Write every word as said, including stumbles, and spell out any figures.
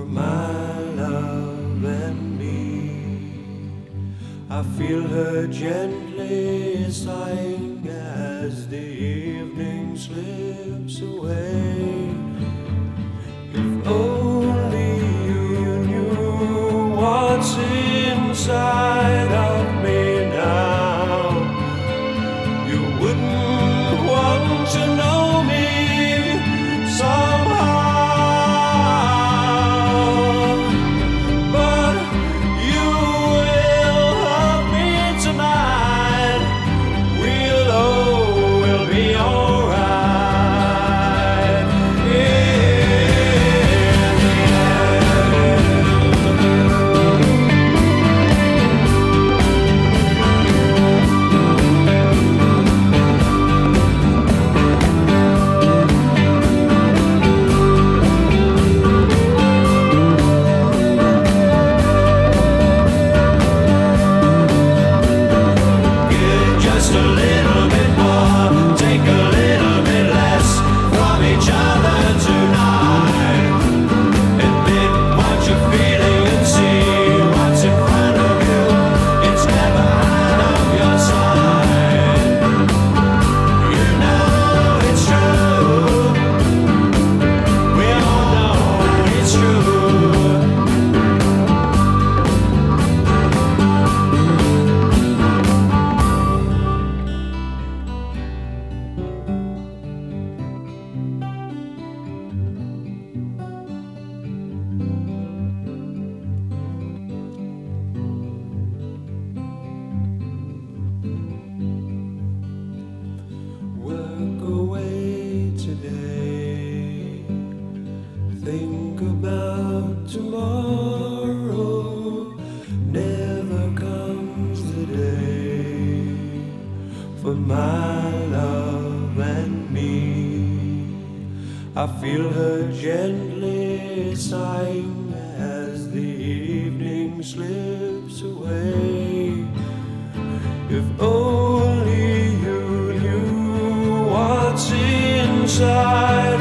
for my love and me. I feel her gently sighing as the evening slips away. If only you knew what's inside of me now, you wouldn't want to know me somehow. But you will hug me tonight. We'll, oh, we'll be alright. Just a little bit more, take a little bit less from each other tonight. Admit what you're feeling and see what's in front of you. It's never out of your sight. You know it's true. We all know it's true. Work away today. Think about tomorrow. Never comes the day for my love and me. I feel her gently sighing as the evening slips away. If only you knew what's inside